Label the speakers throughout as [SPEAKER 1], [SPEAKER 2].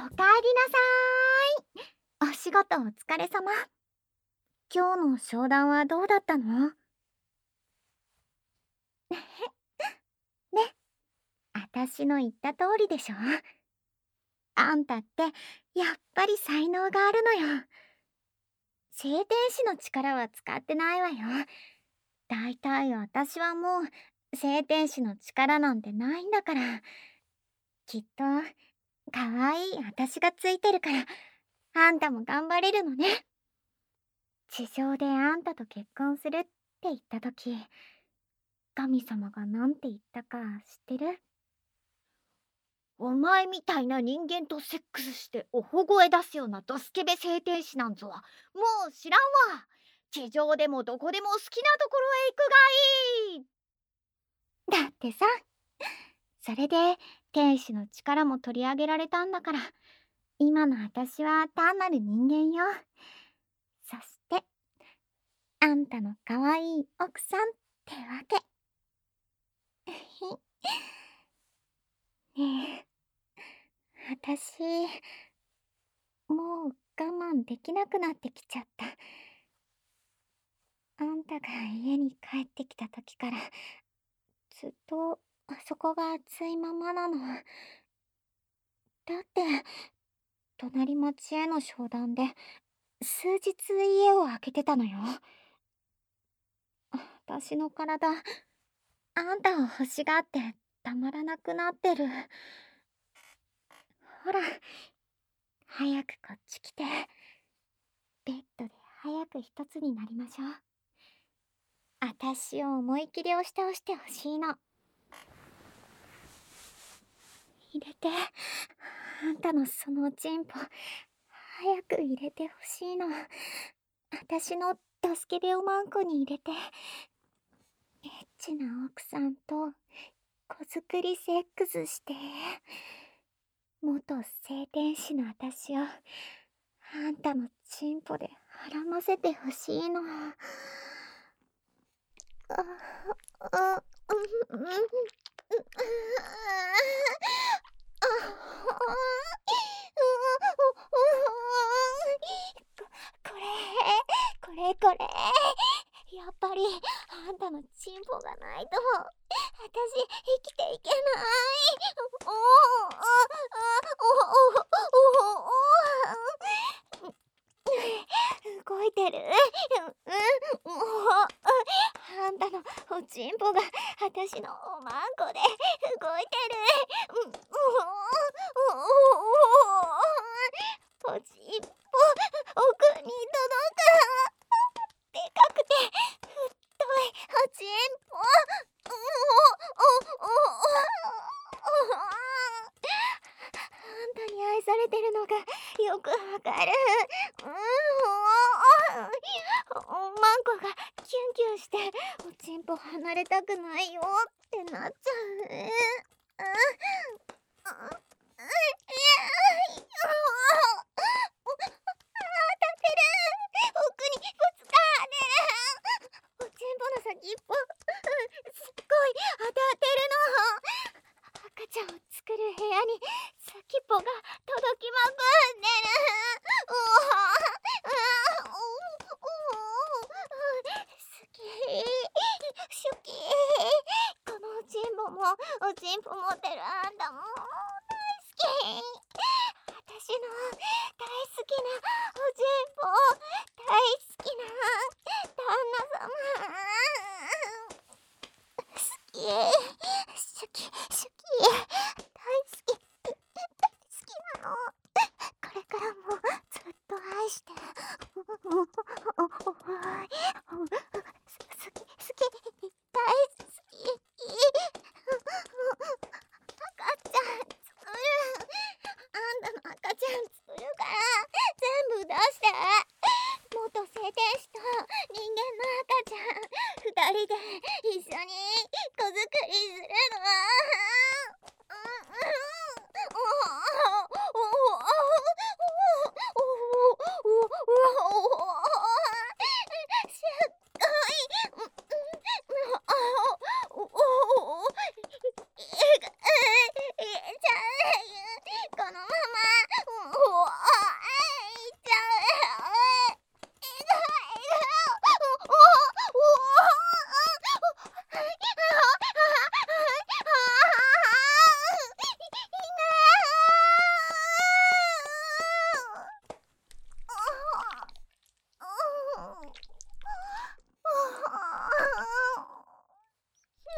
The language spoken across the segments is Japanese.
[SPEAKER 1] おかえりなさーい。お仕事お疲れ様。今日の商談はどうだったの？ね、あたしの言った通りでしょ。あんたってやっぱり才能があるのよ。聖天使の力は使ってないわよ。だいたい私はもう聖天使の力なんてないんだから。きっとかわいいあたしがついてるからあんたも頑張れるのね。地上であんたと結婚するって言った時、神様がなんて言ったか知ってる？お前みたいな人間とセックスしておほ声出すようなドスケベ聖天使なんぞはもう知らんわ。地上でもどこでも好きなところへ行くがいい。だってさ、それで天使の力も取り上げられたんだから、今の私は単なる人間よ。そしてあんたの可愛い奥さんってわけ。ねえ、私もう我慢できなくなってきちゃった。あんたが家に帰ってきた時からずっとあそこが熱いままなの。だって隣町への商談で数日家を空けてたのよ。私の体あんたを欲しがってたまらなくなってる。ほら、早くこっち来て、ベッドで早く一つになりましょう。あたしを思い切り押し倒してほしいの。入れて、あんたのそのチンポ早く入れてほしいの。あたしのドスケベおまんこに入れて、エッチな奥さんと子作りセックスして、元聖天使のあたしをあんたのチンポではらませてほしいの。あ、あ、うん、うん、ここれ。やっぱりあんたのチンポがないと私生きていけない。おお、動いてる。あんたのおちんぽが私のおまんこで動いてる。おちんぽ奥に届く。でかくて太いおちんぽ。あんたに愛されてるのがよくわかる。おまんこがキュンキュンしておちんぽ離れたくないよってなっちゃう。当たってる。奥にぶつかってる。おちんぽの先っぽすっごい当たってるの。赤ちゃんを作る部屋に先っぽが届きまくってる。好き、好き。このおちんぽもおちんぽ持ってるあんたも大好き。私の大好きなおちんぽ、大好きな旦那様。好き、好き、大好き、大好きなの。これからもずっと愛して。好き、大好き。赤ちゃん作る。あんたの赤ちゃん作るから全部出して。元聖天使と人間の赤ちゃん2人で一緒に子作りするの。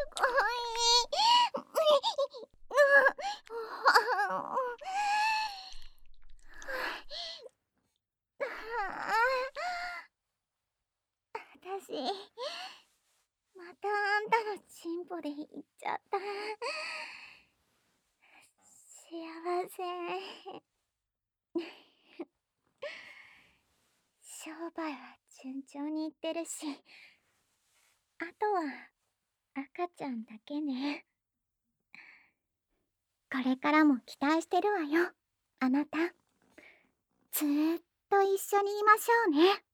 [SPEAKER 1] 私、またあんたのチンポで行っちゃった。幸せ。商売は順調にいってるし、あとは赤ちゃんだけね。これからも期待してるわよ、あなた。ずーっと一緒にいましょうね。